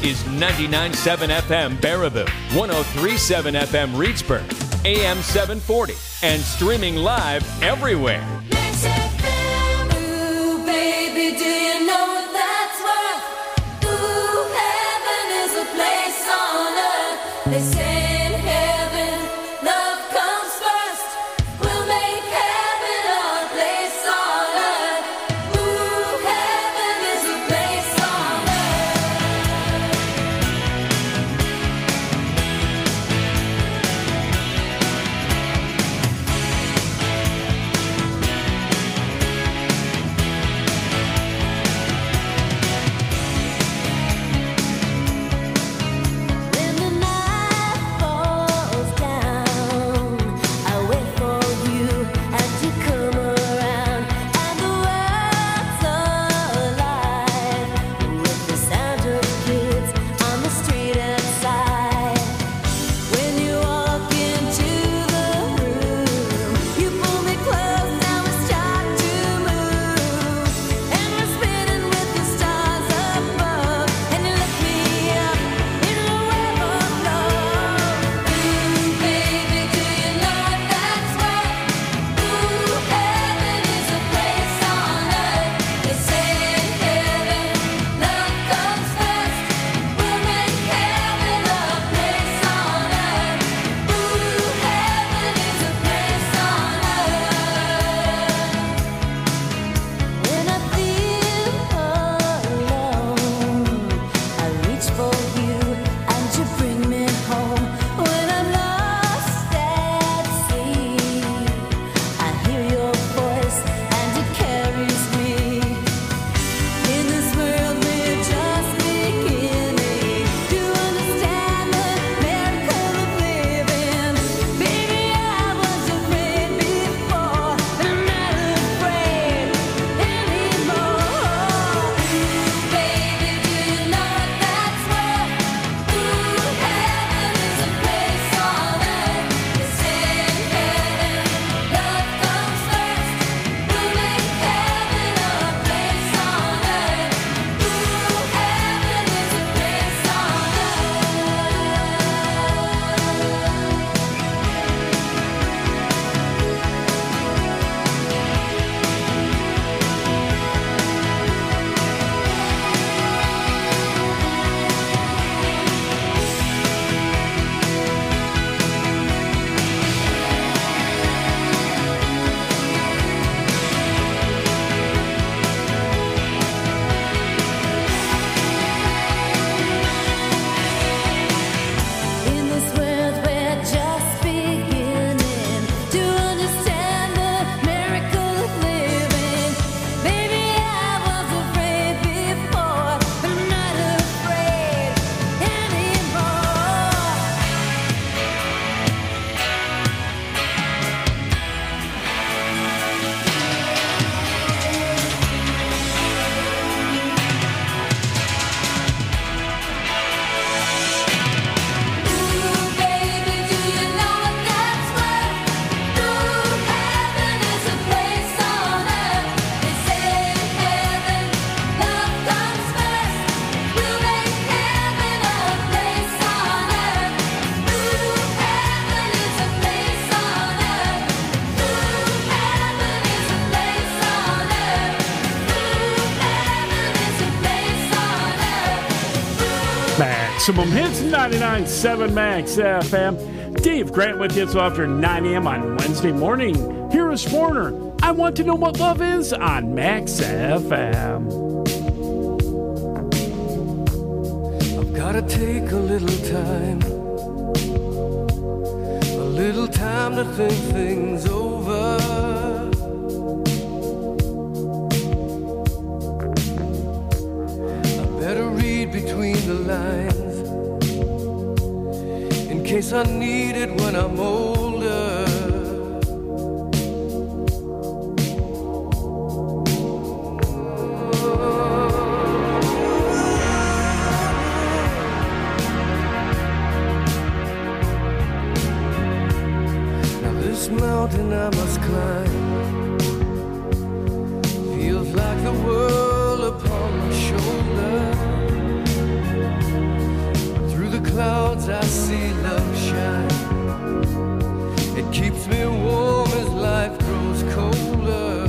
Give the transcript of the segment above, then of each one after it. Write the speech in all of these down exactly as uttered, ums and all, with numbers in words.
is ninety-nine point seven F M Baraboo, one oh three point seven F M Reedsburg, A M seven forty, and streaming live everywhere. Mix F M. Ooh, baby, do you know what that's worth? Ooh, heaven is a place on earth. They say in heaven, love comes first. We'll make heaven a place on earth. Ooh, heaven is a place on When the night falls down, I wait for you and you come around, and the world's alive with the sound of kids on the street outside. When you walk into the room, you pull me close, now we start to move, and we're spinning with the stars above, and you lift me up in a web of love. Ooh, baby, do you know what that's worth? Ooh, heaven is a place on earth. They say in heaven, love comes first. We'll make heaven a place on earth. Ooh, heaven is a place on earth. When I feel alone, I reach for you and you bring me home. When I'm lost at sea, I hear your voice and it carries me. In this world we're just beginning to understand the miracle of living. Baby, I was afraid before, but I'm not afraid anymore. Baby, do you know what that's worth? Ooh, heaven is a place on earth. They say in heaven, love comes first. We'll make heaven a place on earth. Ooh, heaven is a place on In this world we're just beginning to understand the miracle of living. Baby, I was afraid before, but I'm not afraid anymore. Ooh, baby, do you know what that's worth? Ooh, heaven is a place on earth. They say in heaven, love comes first. We'll make heaven a place on earth. Ooh, heaven is a place on earth. Ooh, heaven is a place on earth. Ooh, heaven is a place on earth. Maximum Hits, ninety-nine point seven Max F M. Dave Grant with you. It's after nine a.m. on Wednesday morning. Here is Foreigner. I want to know what love is on Max F M. I've gotta take a little time, a little time to think things over. I better read between the lines in case I need it when I'm older. Now this mountain I must climb feels like the world upon my shoulder. clouds I see love shine. It keeps me warm as life grows colder.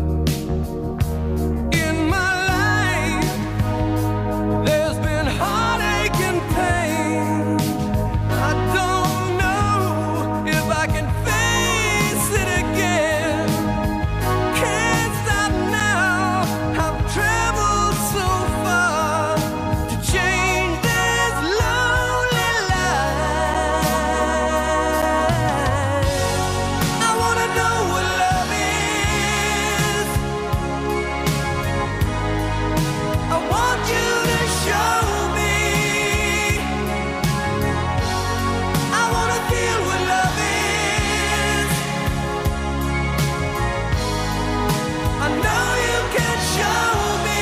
In my life, there's been heartache and pain. I don't know if I can face it again. Can't stop now. I've traveled so far to change this lonely life. I wanna know what love is. I want you to show me. I wanna feel what love is. I know you can show me.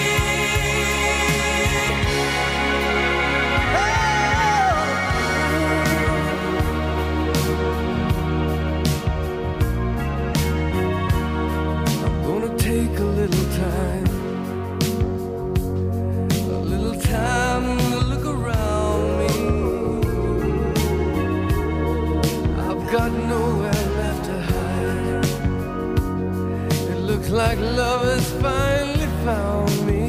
I'm gonna take a little time, a little time to look around me. I've got nowhere left to hide. It looks like love has finally found me.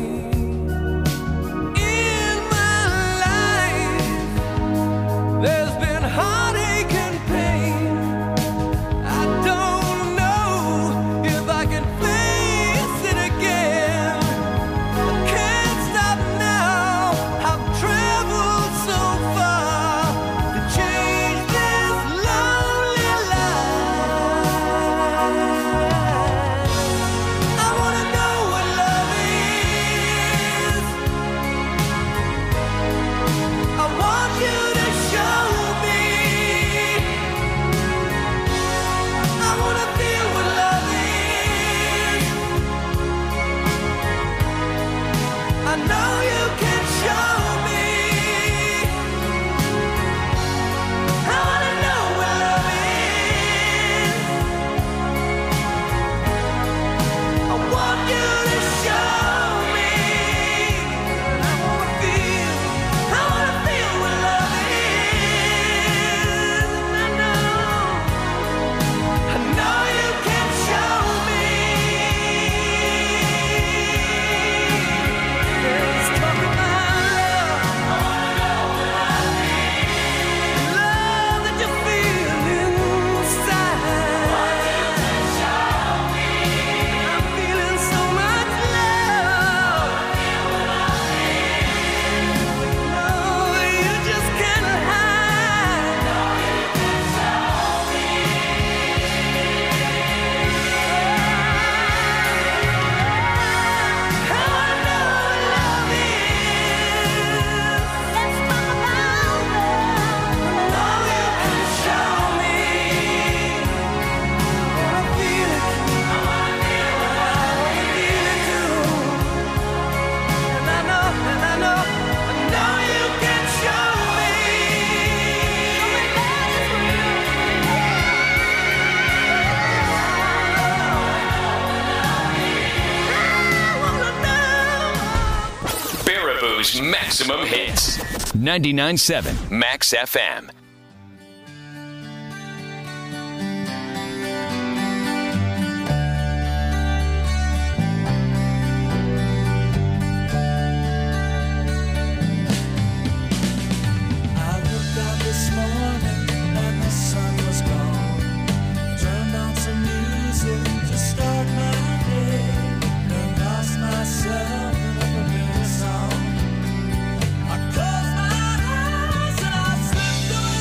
In my life, there's been heartache and pain. I don't know if I can face it again. I can't stop now. I've traveled so far to change this lonely life. I wanna know what love is. I want you to show me. I wanna feel what love is. I know you can show me. I wanna know what love is. I want you to show me. I wanna feel, I wanna feel what love is. I know, I know you can show me. Let's talk about love. I wanna know what love is. Love that you feel inside. I'm feeling so much love. No, you just can't hide. I wanna know what love is. Let's talk about love. I know you can show me. I wanna feel it. I wanna feel what love is. Feel it too. And I know, and I know, I know you can show me. I wanna know. Baraboo's Maximum Hits. ninety-nine point seven Max F M. I looked out this morning and the sun was gone. Turned on some music to start my day. And lost myself in a familiar song. I closed my eyes and I slipped away.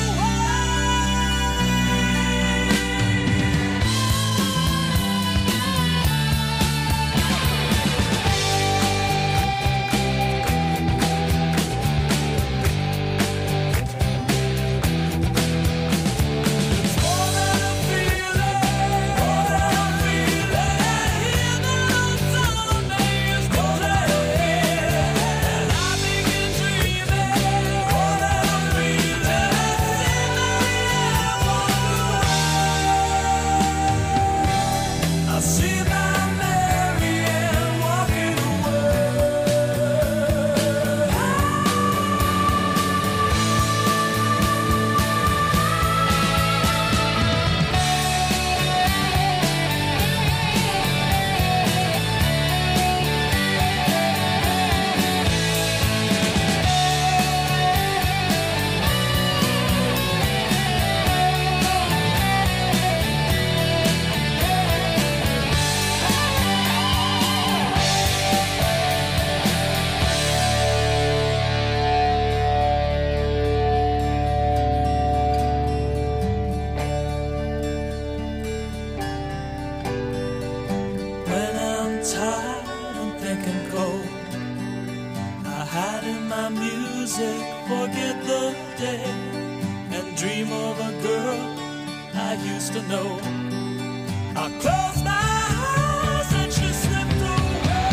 music, forget the day, and dream of a girl I used to know. I close my eyes and she slipped away.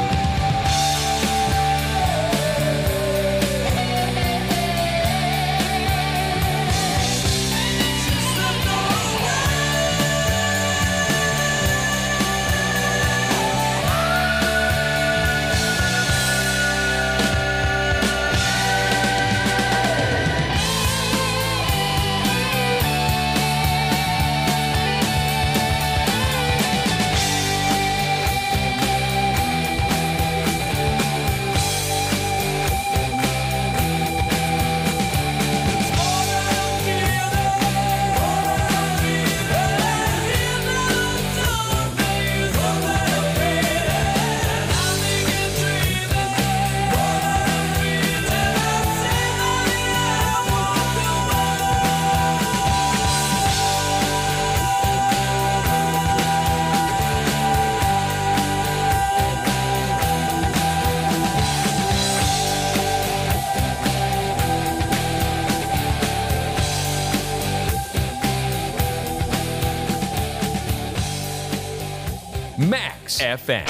She slipped Max F M.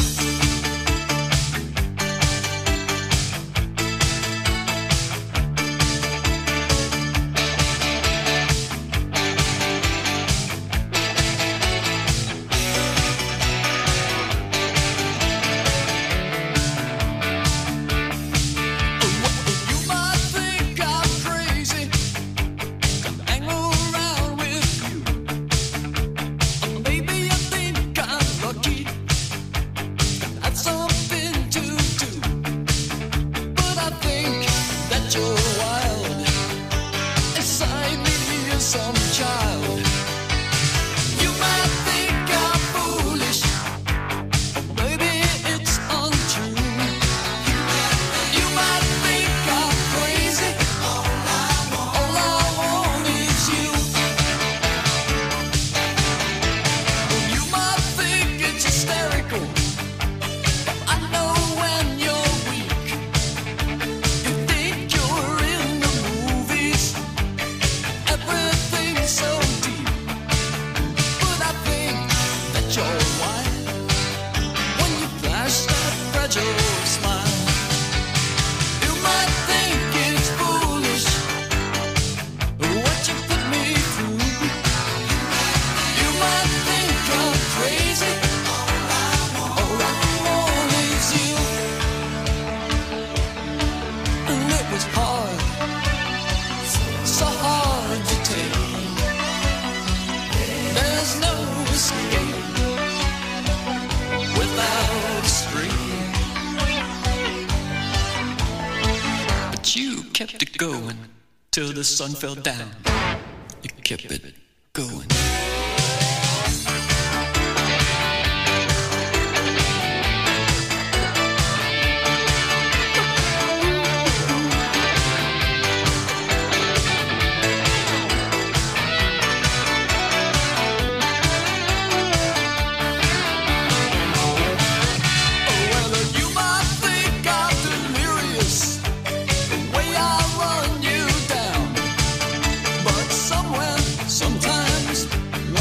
Kept it going till the sun fell down. You kept it going. sometimes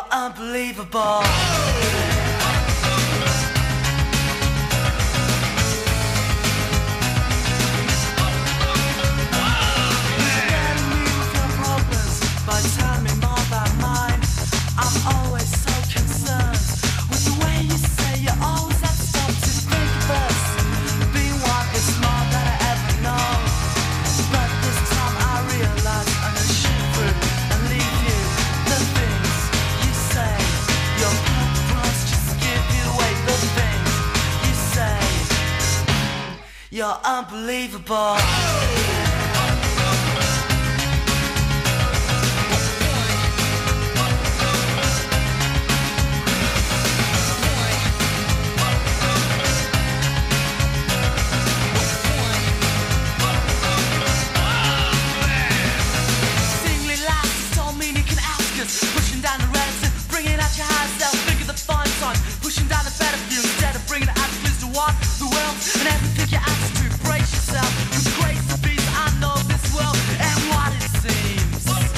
You're unbelievable. But tell me more about mine. I'm always so concerned with the way you say you always have stuff to think of us. Being one is more than I ever know. But this time I realize I'm gonna shoot through and leave you. The things you say, your purpose just give you away. The things you say, you're unbelievable. Pushing down the reds and bringing out your high self. Think of the fun times, pushing down the better view instead of bringing the attitudes to what the world and everything you have to brace yourself. With grace to be, I know this world and what it seems.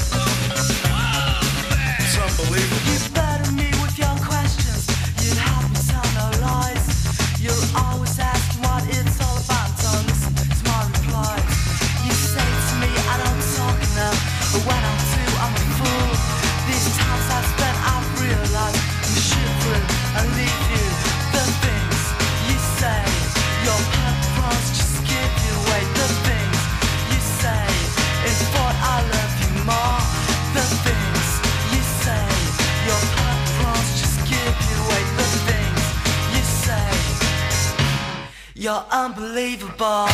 It's unbelievable. You burden me with your questions. You'd help me tell no lies. You're always asking what it's all about. Don't listen to my replies. You say to me I don't talk enough, but when I do I'm a fool. These times I've spent, I've realized you shoot through and leave you. The things you say, your purpose just give you away. The things you say, it's what I love you more. The things you say, your purpose just give you away. The things you say, you're unbelievable.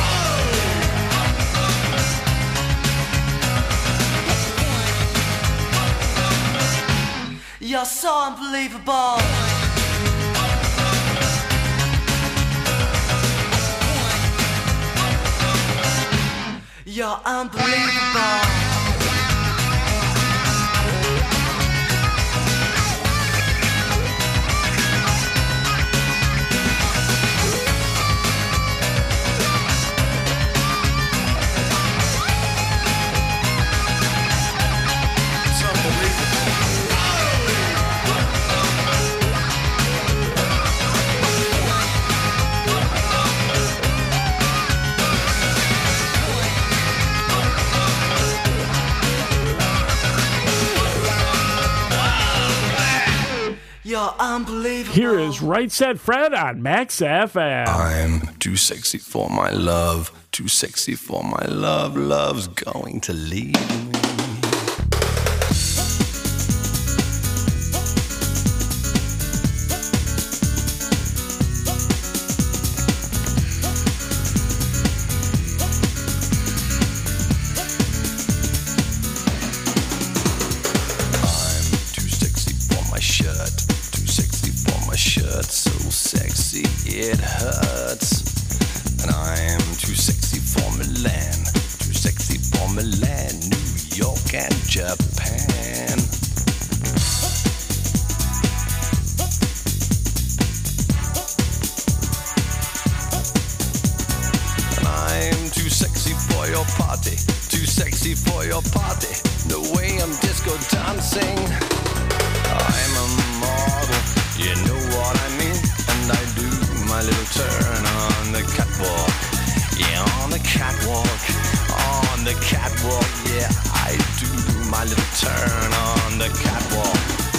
You're so unbelievable. You're unbelievable. You're unbelievable. Here is Right Said Fred on Max F M. I'm too sexy for my love, too sexy for my love. Love's going to leave me. It hurts, and I'm too sexy for Milan, too sexy for Milan, New York and Japan. And I'm too sexy for your party, too sexy for your party, the way I'm disco dancing. I'm a model, you know what I mean, and I do my little turn on the catwalk, yeah, on the catwalk, on the catwalk, yeah, I do my little turn on the catwalk.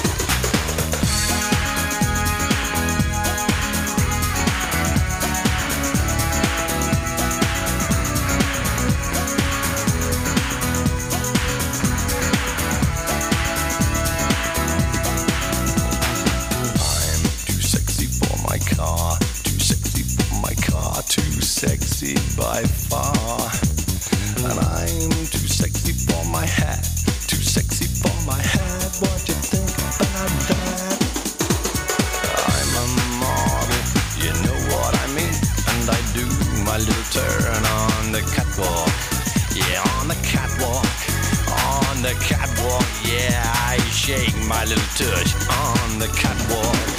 Sexy by far, and I'm too sexy for my hat, too sexy for my hat. What you think about that? I'm a model, you know what I mean, and I do my little turn on the catwalk, yeah, on the catwalk, on the catwalk, yeah, I shake my little tush on the catwalk.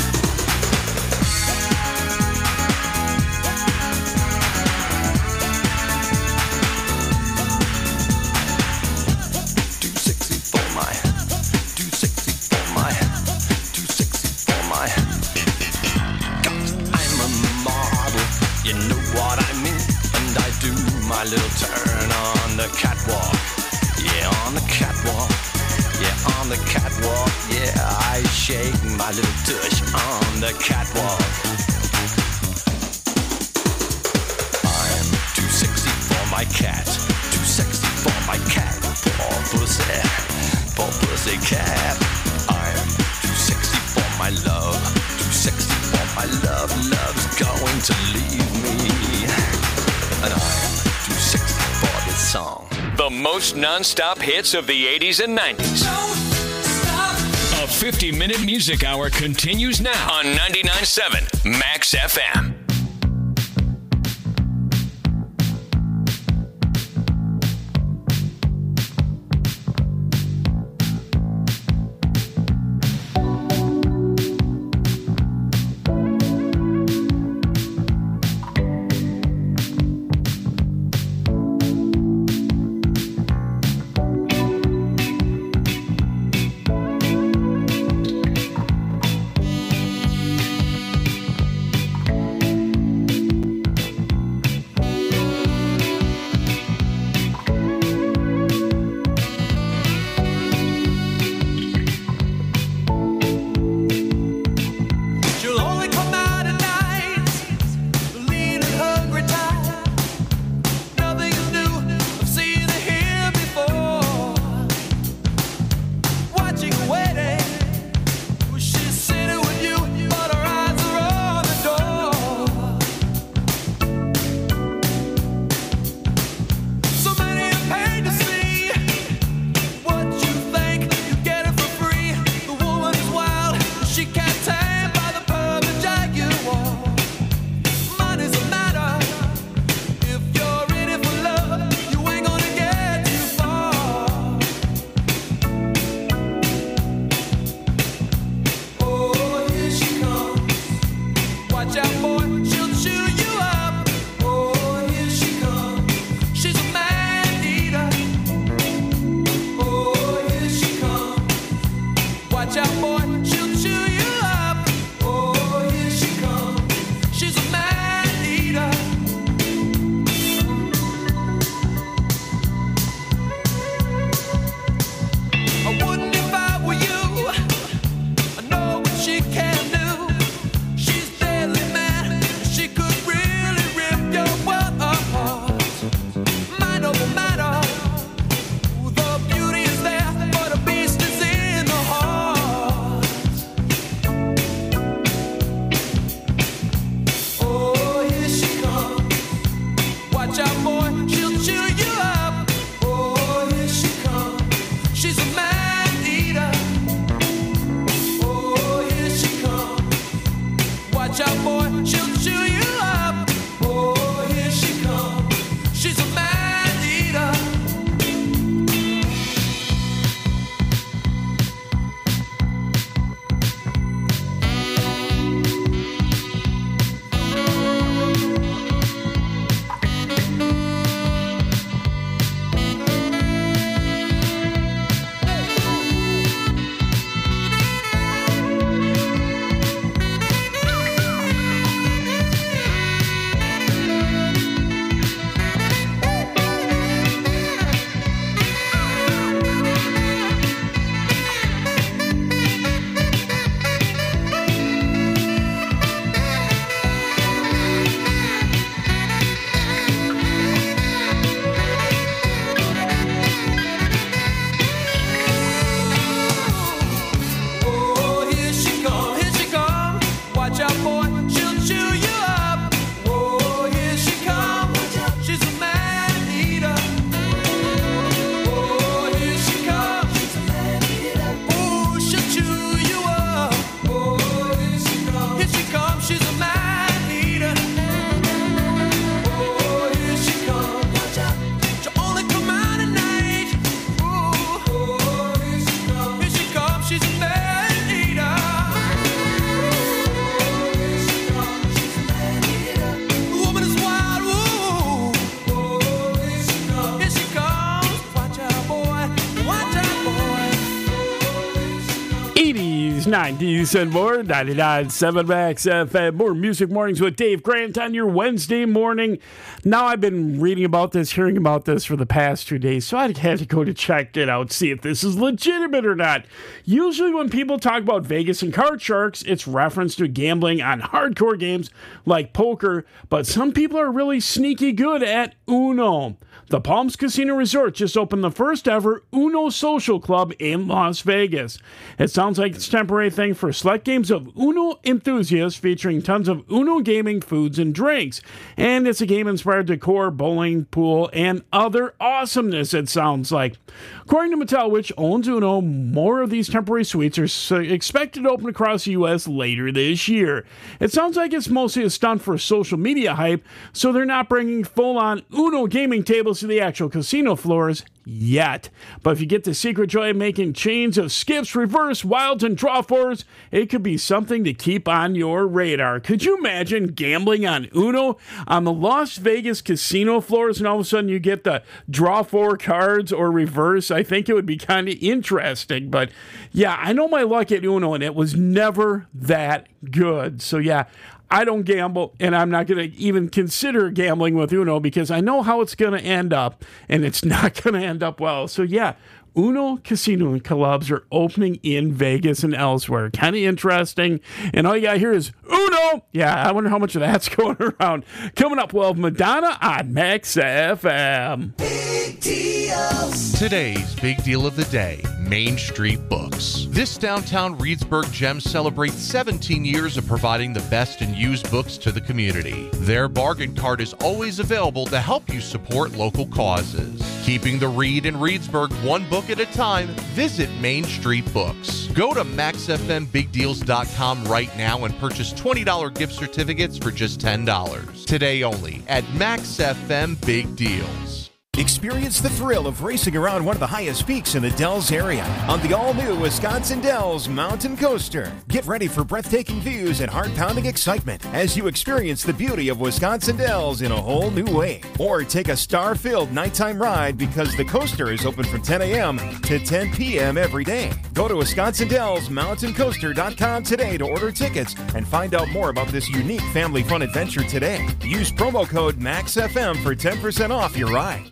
you know what I mean. And I do my little turn on the catwalk. Yeah, on the catwalk. Yeah, on the catwalk. Yeah, I shake my little tush on the catwalk. I'm too sexy for my cat. Too sexy for my cat. Poor pussy. Poor pussy cat. I'm too sexy for my love. Too sexy for my love. Love's going to leave me. And I'm too sexy for this song. The most non-stop hits of the eighties and nineties. A fifty-minute music hour continues now on ninety-nine point seven Max F M. eighties, nineties, and more. ninety-nine point seven Max F M. More Music Mornings with Dave Grant on your Wednesday morning. Now, I've been reading about this, hearing about this for the past two days, so I had to go to check it out, see if this is legitimate or not. Usually when people talk about Vegas and card sharks, it's reference to gambling on hardcore games like poker, but some people are really sneaky good at Uno. The Palms Casino Resort just opened the first ever Uno Social Club in Las Vegas. It sounds like it's a temporary thing for select games of Uno enthusiasts featuring tons of Uno gaming foods and drinks. And it's a game-inspired decor, bowling, pool, and other awesomeness, it sounds like. According to Mattel, which owns Uno, more of these temporary suites are expected to open across the U S later this year. It sounds like it's mostly a stunt for social media hype, so they're not bringing full-on Uno gaming tables to the actual casino floors yet. But if you get the secret joy of making chains of skips, reverse, wilds, and draw fours, it could be something to keep on your radar. Could you imagine gambling on Uno on the Las Vegas casino floors and all of a sudden you get the draw four cards or reverse? I think it would be kind of interesting. But yeah, I know my luck at Uno and it was never that good. So yeah, I don't gamble, and I'm not going to even consider gambling with Uno because I know how it's going to end up, and it's not going to end up well. So, yeah, Uno Casino clubs are opening in Vegas and elsewhere. Kind of interesting. And all you got here is Uno. Yeah, I wonder how much of that's going around. Coming up, well, Madonna on Max F M. Big deals. Today's big deal of the day, Main Street Books. This downtown Reedsburg gem celebrates seventeen years of providing the best in used books to the community. Their bargain cart is always available to help you support local causes. Keeping the read in Reedsburg one book at a time, visit Main Street Books. Go to max f m big deals dot com right now and purchase twenty dollars gift certificates for just ten dollars. Today only at Max F M Big Deals. Experience the thrill of racing around one of the highest peaks in the Dells area on the all-new Wisconsin Dells Mountain Coaster. Get ready for breathtaking views and heart-pounding excitement as you experience the beauty of Wisconsin Dells in a whole new way. Or take a star-filled nighttime ride because the coaster is open from ten a.m. to ten p.m. every day. Go to Wisconsin Dells Mountain Coaster dot com today to order tickets and find out more about this unique family fun adventure today. Use promo code max f m for ten percent off your ride.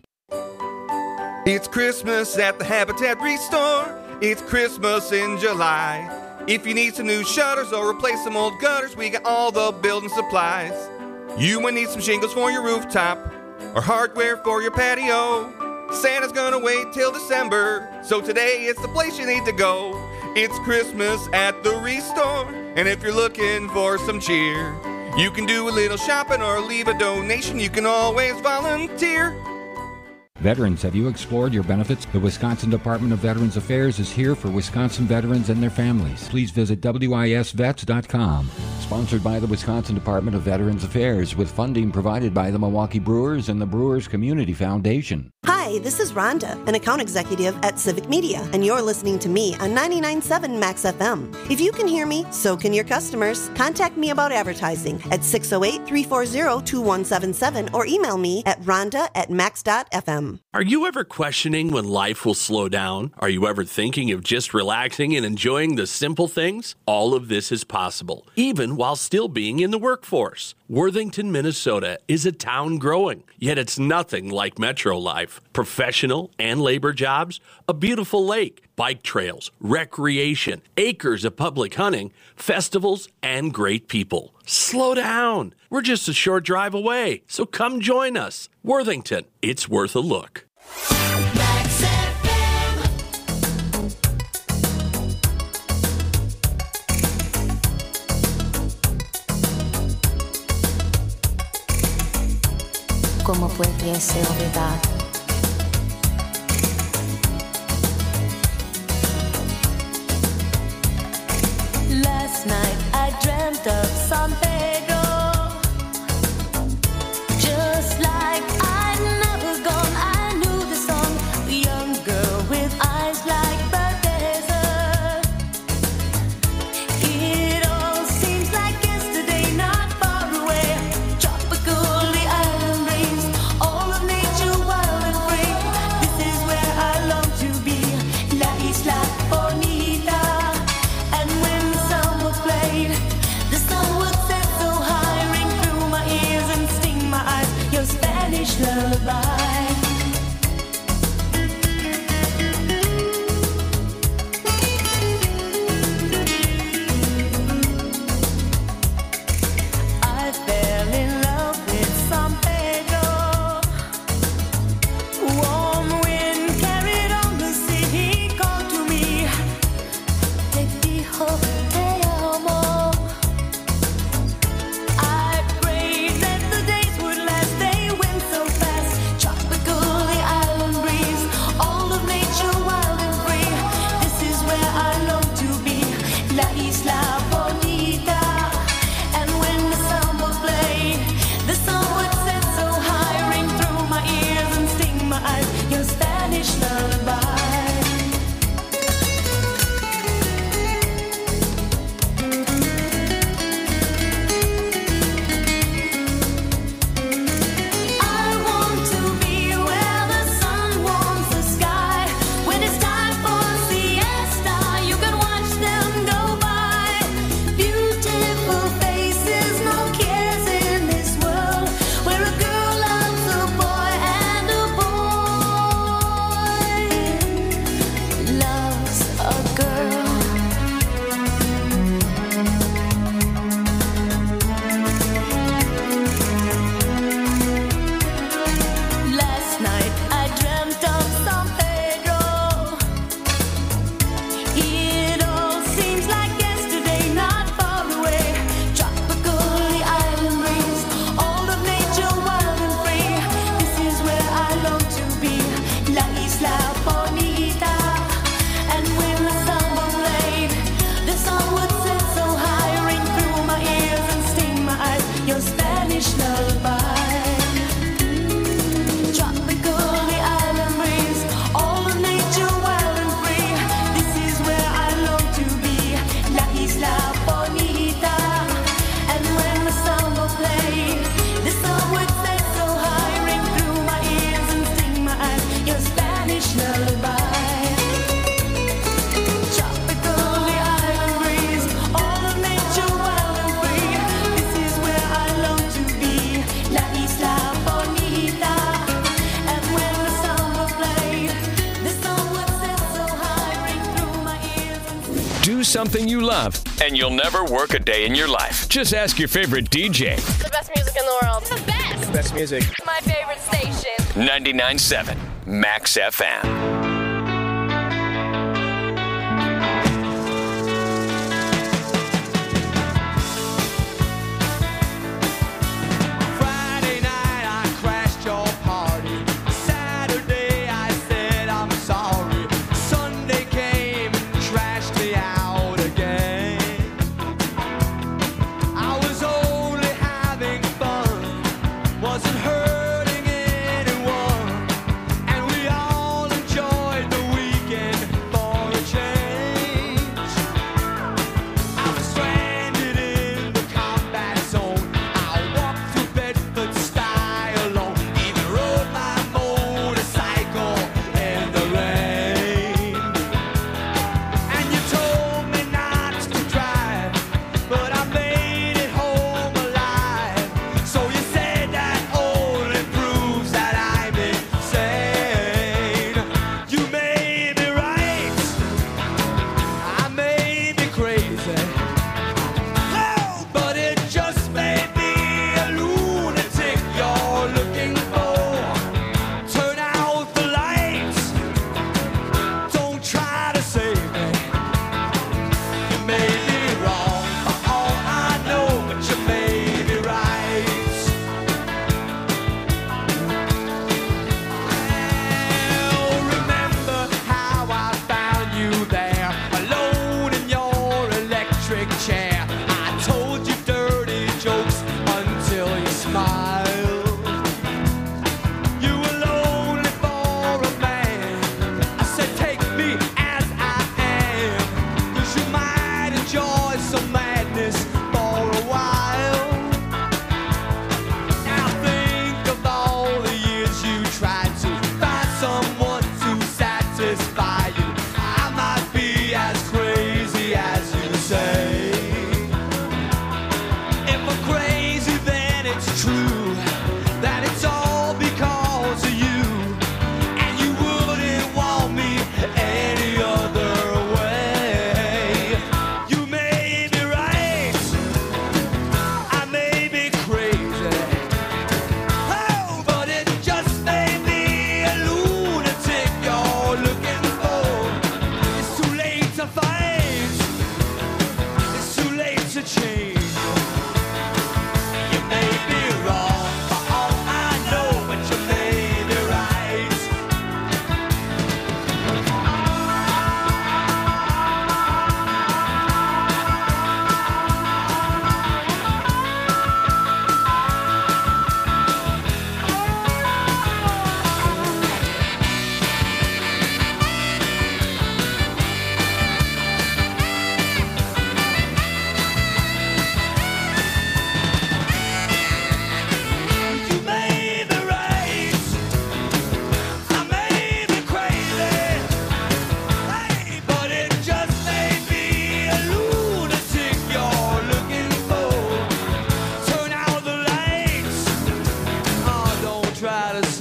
It's Christmas at the Habitat Restore. It's Christmas in July. If you need some new shutters or replace some old gutters, we got all the building supplies. You might need some shingles for your rooftop or hardware for your patio. Santa's gonna wait till December, so today it's the place you need to go. It's Christmas at the Restore, and if you're looking for some cheer, you can do a little shopping or leave a donation. You can always volunteer. Veterans, have you explored your benefits? The Wisconsin Department of Veterans Affairs is here for Wisconsin veterans and their families. Please visit w i s vets dot com. Sponsored by the Wisconsin Department of Veterans Affairs with funding provided by the Milwaukee Brewers and the Brewers Community Foundation. Hi, this is Rhonda, an account executive at Civic Media, and you're listening to me on ninety-nine point seven Max F M. If you can hear me, so can your customers. Contact me about advertising at six oh eight, three four zero, two one seven seven or email me at rhonda at max dot f m. Are you ever questioning when life will slow down? Are you ever thinking of just relaxing and enjoying the simple things? All of this is possible, even while still being in the workforce. Worthington, Minnesota is a town growing, yet it's nothing like metro life. Professional and labor jobs, a beautiful lake, bike trails, recreation, acres of public hunting, festivals, and great people. Slow down. We're just a short drive away, so come join us. Worthington, it's worth a look. Max F M. ¿Cómo pudiese olvidar? Last night I dreamt of San Pedro, just like I'd never gone. I knew the song, the young girl with eyes like the desert. It all seems like yesterday, not far away. Tropical, the island breeze, all of nature wild and free. This is where I long to be, La Isla Bonita. And when lullaby. I fell in love with San Pedro. Warm wind carried on the sea. He called to me, te dijo te amo. I prayed that the days would last. They went so fast. Tropical, the island breeze, all of nature wild and free. This is where I long to be, La Isla Bonita. And when the samba played, the sun would set so high, ring through my ears and sting my eyes. Your Spanish lullaby. I want to be where the sun warms the sky. When it's time for siesta, you can watch them go by. Beautiful faces, no cares in this world, where a girl loves a boy and a boy loves a girl. Last night I dreamt of San Pedro. It all seems like yesterday, not far away. Tropical, the island breeze, all of nature wild and free. This is where I long to be, La Isla Bonita. And when the samba played, the sun would set so high, ring through my ears and sting my eyes. Your Spanish lullaby. Tropical, the island breeze, all of nature wild and free. This is where I long to be, La Isla Bonita. And when the samba played, the sun would set so high, ring through my ears and sting my eyes. Your Spanish lullaby. Tropical, the island breeze, all of nature wild and free. This is where I long to be, La Isla Bonita. And when the samba played, the sun would set so high, ring through my ears and Do something you love, and you'll never work a day in your life. Just ask your favorite D J. The best music in the world. The best. Best music. My favorite station. ninety-nine point seven Max F M. Friday night I crashed your party. Saturday I said I'm sorry. Sunday came and trashed me out again. I was only having fun, wasn't hurting anyone, and we all enjoyed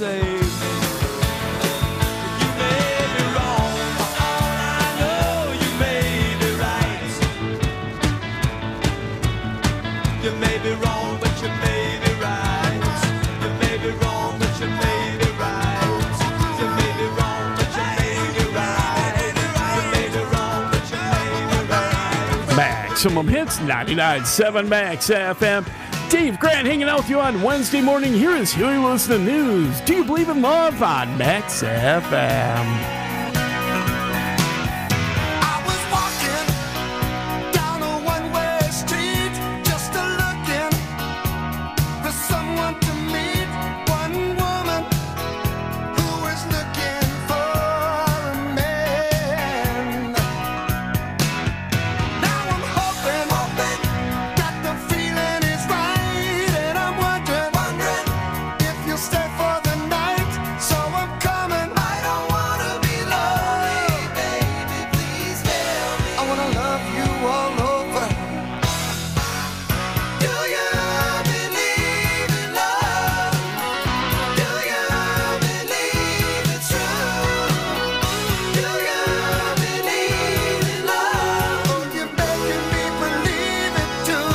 save me. You may be wrong, for all I know, you may be right. You may be wrong, but you may be right. You may be wrong, but you may be right. You may be wrong, but you may be right. You may be wrong, but you may be right. Maximum Hits, ninety-nine point seven Max F M. Dave Grant hanging out with you on Wednesday morning. Here is Huey Wilson News. Do you believe in love on Max F M? I was walking down a one-way street, just a looking for someone to meet. One woman who was looking for a man. Now I'm hoping, hoping that the feeling is right, and I'm wondering, wondering if you'll stay for the night. So I'm coming. I don't wanna be lonely, baby. Please tell me. I wanna love you all over. Do you believe in love? Do you believe it's true? Do you believe in love? Oh, you're making me believe it too.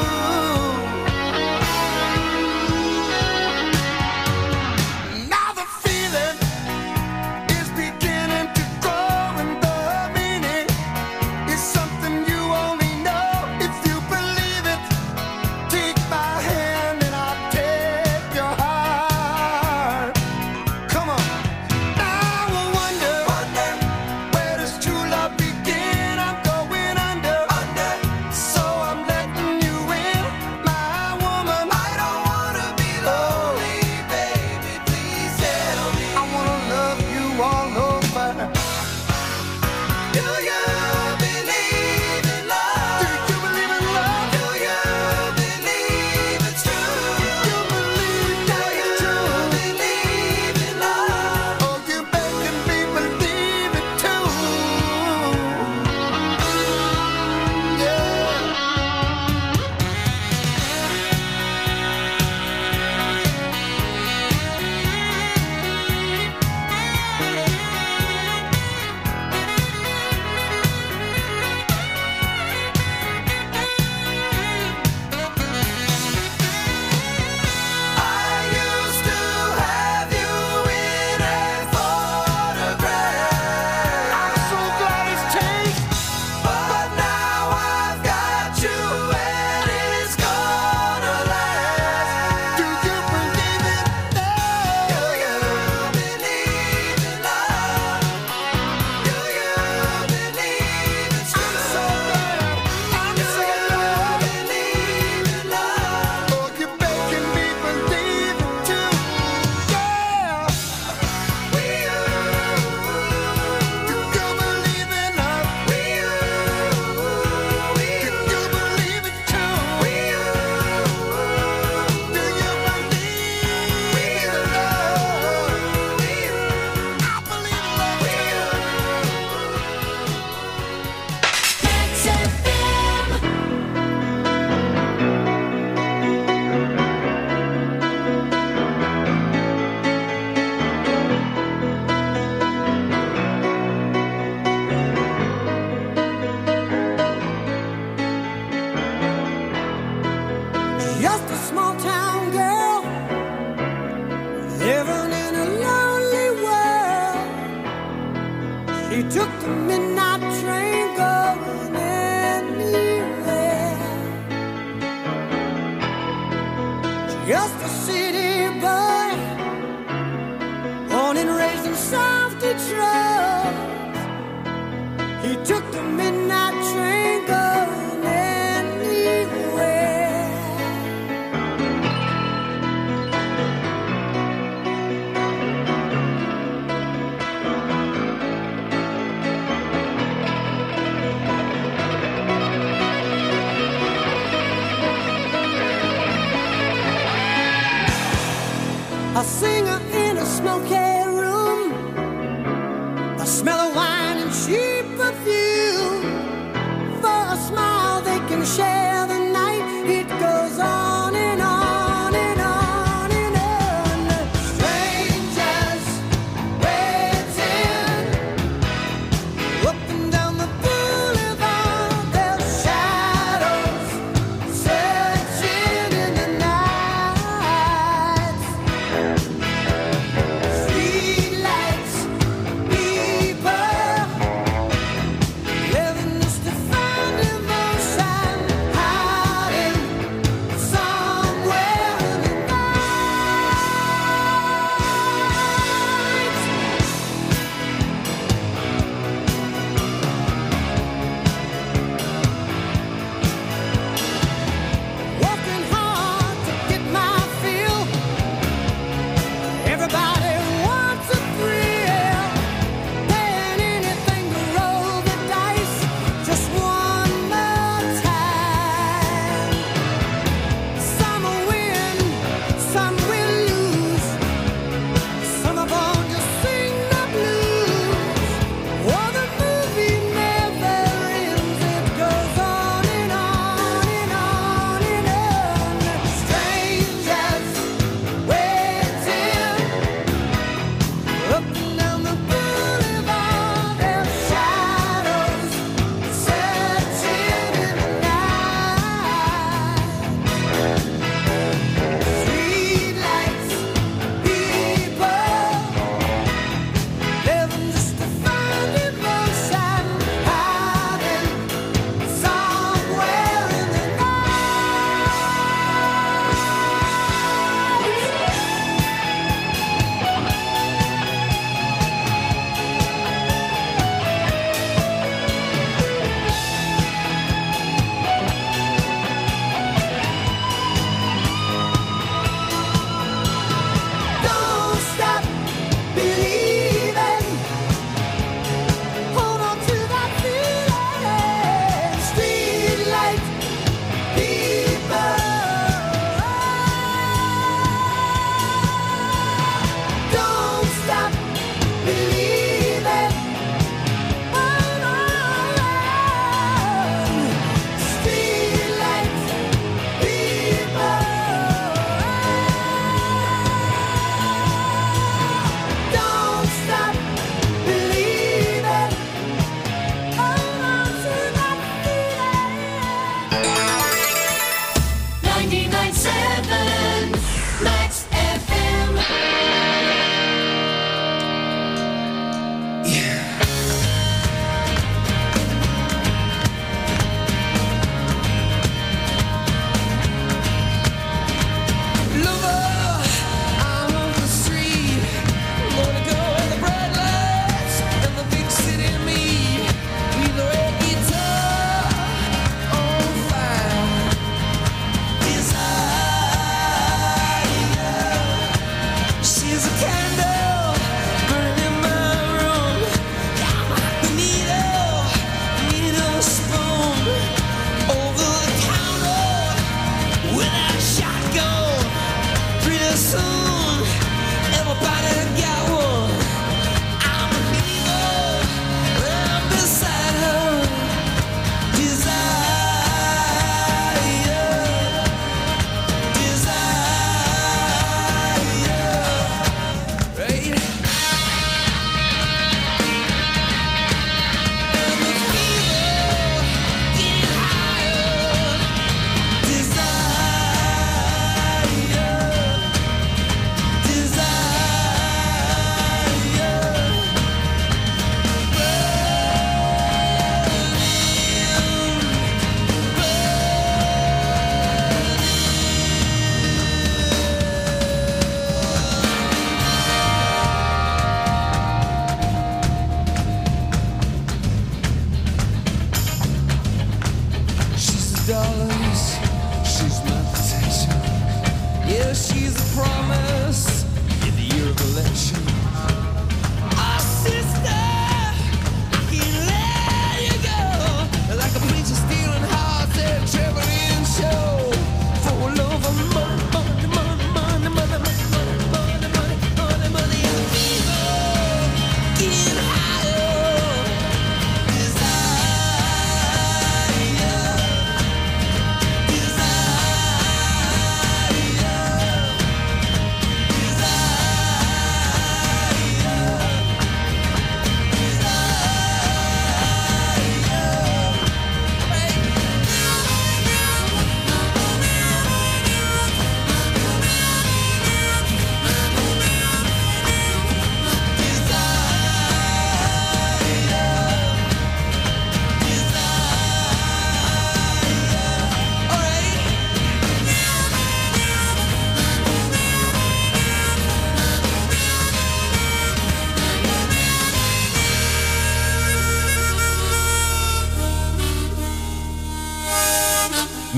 Now the feeling is beginning to grow, and the meaning is something you only know if you believe it. Take my hand and I'll take your heart. Come on. Now I wonder, wonder where does true love begin? I'm going under, under. So I'm letting you in, my woman. I don't wanna be lonely, baby. Please tell me. I wanna love you all over. Do you believe in love? Do you believe in love? Do you believe it's true? Do you believe that it's true? Believe in love? Oh, you're making me believe it too. Yeah. I used to have you in a photograph. I'm so glad it's changed, but now I've got you and it's gonna last. Do you believe in love? Do you believe in love? Do you believe it's true? I'm so glad, I'm so glad. Believe in love. Oh, you're making me believe it too. Yeah. We do you believe in love? We do you believe it too? We do you believe in love? I believe in love too. Max F M. Just a small town girl living in a lonely world. She took the midnight train going anywhere. Just a city boy, born and raised in South Detroit. He took the midnight train going anywhere. A singer in a smoky room, the smell of wine and cheap perfume. For a smile they can share the night. It goes on and on and on and on. Strange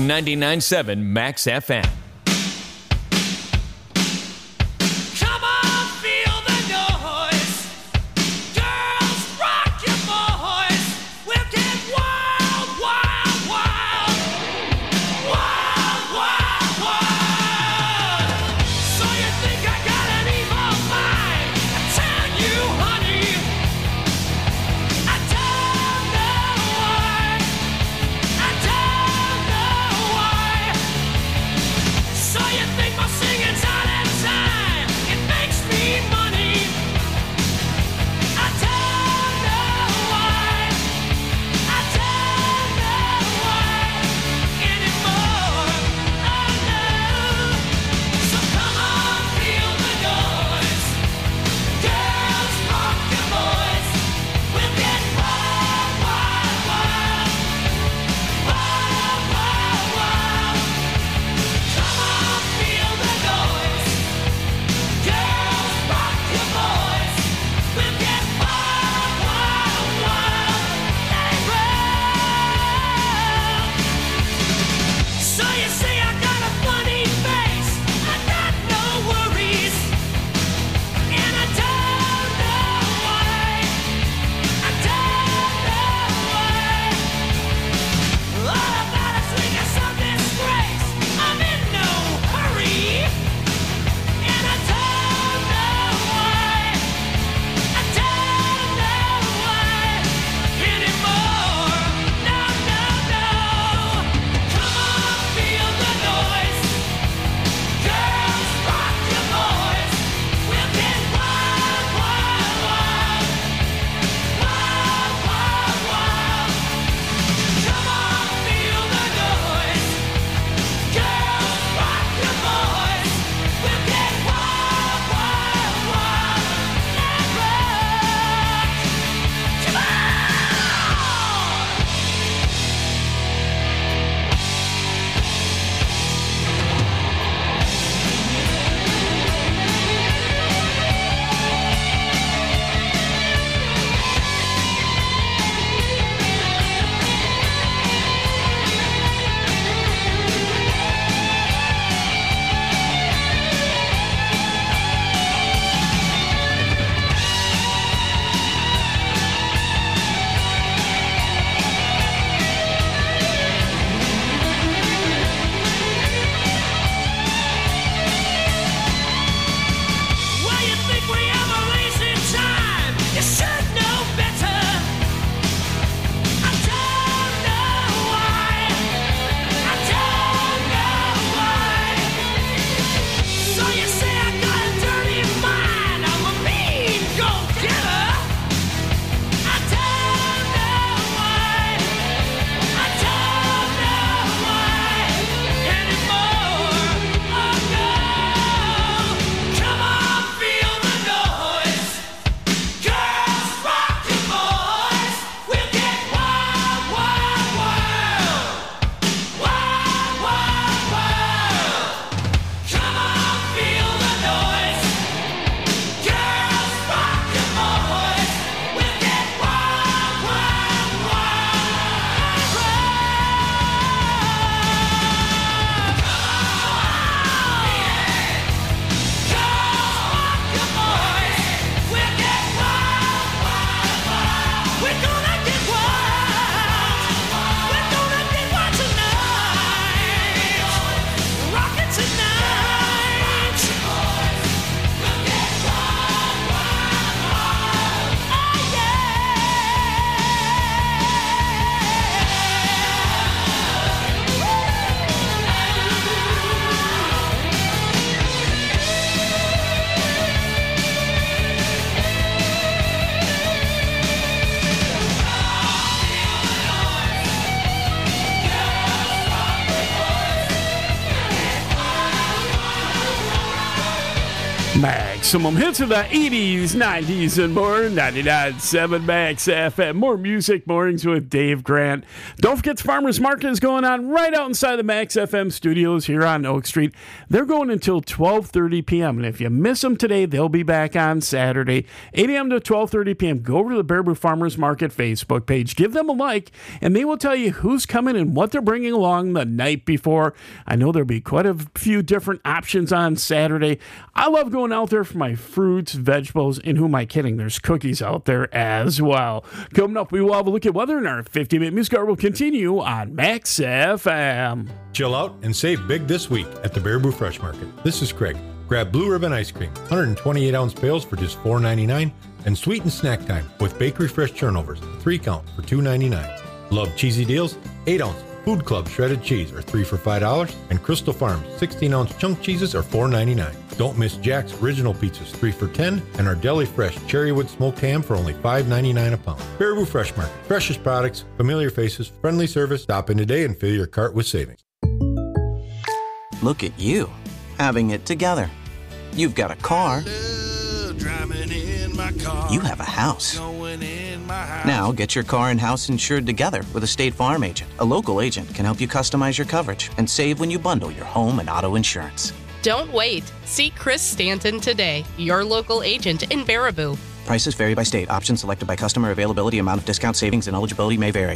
ninety-nine point seven Max F M. Come on, feel the noise. Girls, rock your boys. We'll get wild, wild, wild. Wild, wild, wild. So you think I got an evil mind? I tell you, honey, I don't know why. I don't know why. So you think my singing's out of time? It makes me money. I don't know why. I don't know why anymore. Oh no. So come on, feel the noise. Girls, rock your boys. We'll get wild, wild, wild. Wild, wild, wild. Come on, feel the noise. Girls, rock your boys. We'll get wild, wild, wild. Let it roll. So you say I got a funny face. I got no worries, and I don't know why. I don't know why. All about a swing of some disgrace. I'm in no hurry, and I don't know why. I don't know why anymore. No, no, no. Come on, feel the noise. Girls, rock your boys. We'll get wild, wild, wild. Wild, wild, wild. Come on, feel the noise. Girls, rock your boys. We'll get wild, wild, wild. Let it rock. Come on. Well, you think we ever wasted time? You should know better. I don't know why. I don't know why. So you say I got a dirty mind? I'm a mean go-getter. I don't know why. I don't know why anymore. Oh no. Come on, feel the noise. Girls, rock your boys. We'll get wild, wild, wild. Wild, wild, wild. Come on, feel the noise. Girls, rock your boys. We'll get wild, wild, wild. We're gonna get wild. We're gonna get wild tonight. Rockin' tonight. We'll get wild, wild, wild. Oh Mag Maximum hits of the eighties, nineties, and more. ninety-nine point seven Max F M. More music mornings with Dave Grant. Don't forget the Farmers Market is going on right out inside the Max F M studios here on Oak Street. They're going until twelve thirty p.m. And if you miss them today, they'll be back on Saturday, eight a.m. to twelve thirty p.m. Go over to the Baraboo Farmers Market Facebook page. Give them a like, and they will tell you who's coming and what they're bringing along the night before. I know there'll be quite a few different options on Saturday. I love going out there for my fruits, vegetables, and who am I kidding? There's cookies out there as well. Coming up, we will have a look at weather, and our fifty-minute music hour will continue on Max F M. Chill out and save big this week at the Baraboo Fresh Market. This is Craig. Grab Blue Ribbon Ice Cream, one hundred twenty-eight ounce pails for just four ninety-nine, and Sweet and Snack Time with Bakery Fresh Turnovers, three count for two ninety-nine. Love cheesy deals? eight ounce Food Club shredded cheese are three for five dollars, and Crystal Farms sixteen ounce chunk cheeses are four ninety-nine. Don't miss Jack's Original Pizzas, three for ten, and our Deli Fresh Cherrywood Smoked Ham for only five ninety-nine a pound. Baraboo Fresh Market. Freshest products, familiar faces, friendly service. Stop in today and fill your cart with savings. Look at you, having it together. You've got a car. You have a house. Now get your car and house insured together with a State Farm agent. A local agent can help you customize your coverage and save when you bundle your home and auto insurance. Don't wait. See Chris Stanton today, your local agent in Baraboo. Prices vary by state. Options selected by customer. Availability, amount of discount, savings, and eligibility may vary.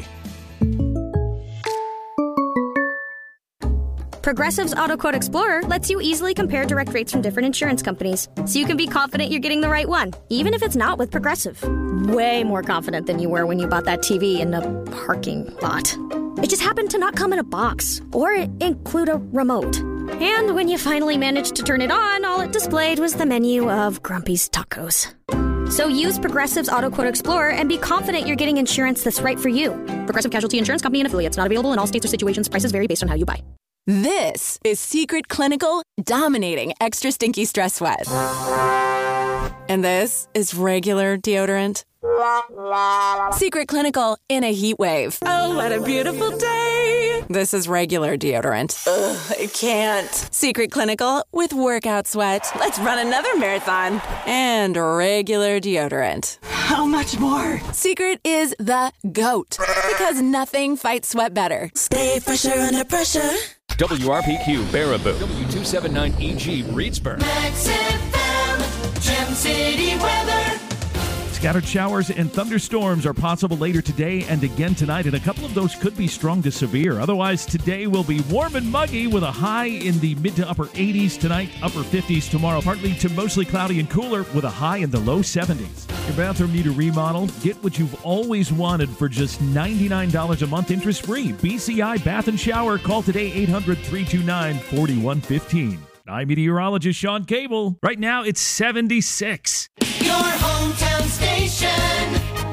Progressive's Auto Quote Explorer lets you easily compare direct rates from different insurance companies, so you can be confident you're getting the right one, even if it's not with Progressive. Way more confident than you were when you bought that T V in a parking lot. It just happened to not come in a box, or include a remote. And when you finally managed to turn it on, all it displayed was the menu of Grumpy's Tacos. So use Progressive's Auto Quote Explorer and be confident you're getting insurance that's right for you. Progressive Casualty Insurance Company and affiliates. Not available in all states or situations. Prices vary based on how you buy. This is Secret Clinical dominating extra stinky stress sweat. And this is regular deodorant. Secret Clinical in a heat wave. Oh, what a beautiful day. This is regular deodorant. Ugh, I can't. Secret Clinical with workout sweat. Let's run another marathon. And regular deodorant. How much more? Secret is the GOAT. Because nothing fights sweat better. Stay fresher under pressure. W R P Q Baraboo. W two seventy-nine E G Reedsburg. Max F M, Gem City weather. Scattered showers and thunderstorms are possible later today and again tonight, and a couple of those could be strong to severe. Otherwise, today will be warm and muggy with a high in the mid to upper eighties tonight, upper fifties tomorrow, partly to mostly cloudy and cooler with a high in the low seventies. Your bathroom need a remodel? Get what you've always wanted for just ninety-nine dollars a month interest-free. B C I Bath and Shower. Call today, eight hundred, three two nine, four one one five. I'm meteorologist Sean Cable. Right now, it's seventy-six. Your hometown station.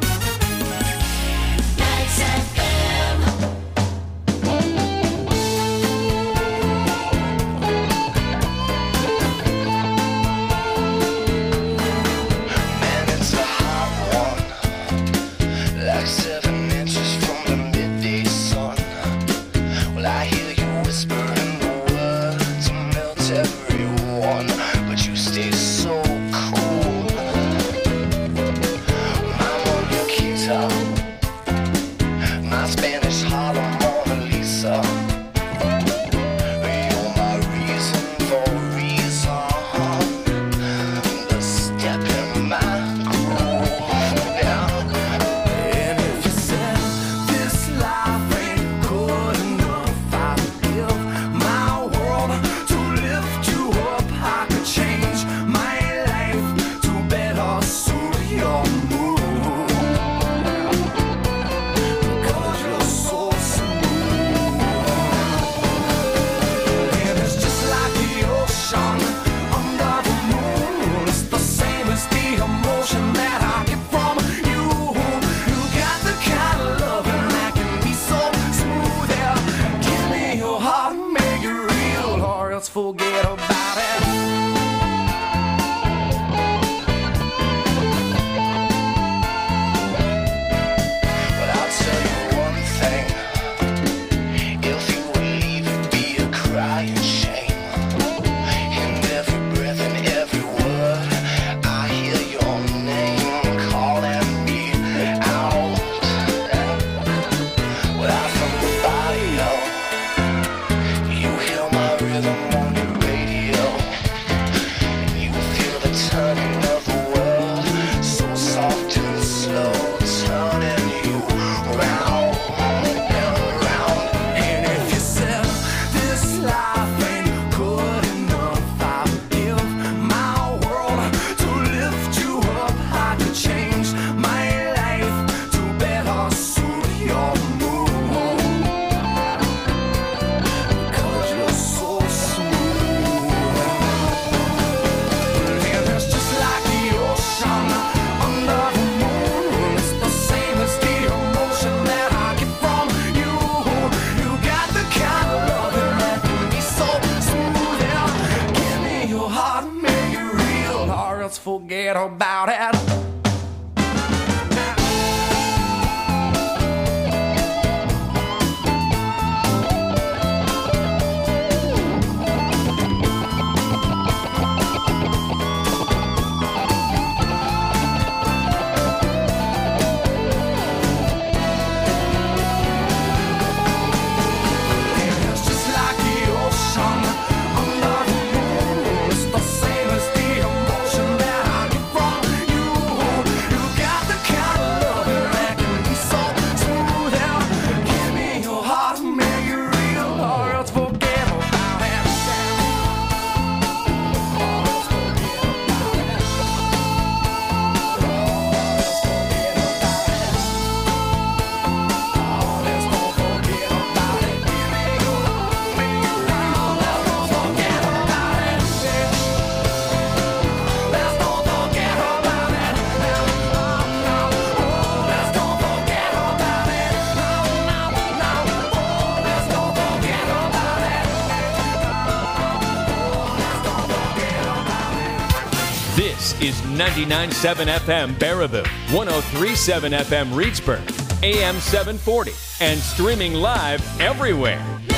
Max F M. Man, it's a hot one, like seven inches from the midday sun. Well, I hear you whispering the words to melt everyone, but you stay so cool. Mama forget about it. Is ninety-nine point seven F M Baraboo, one oh three point seven F M Reedsburg, A M seven forty, and streaming live everywhere.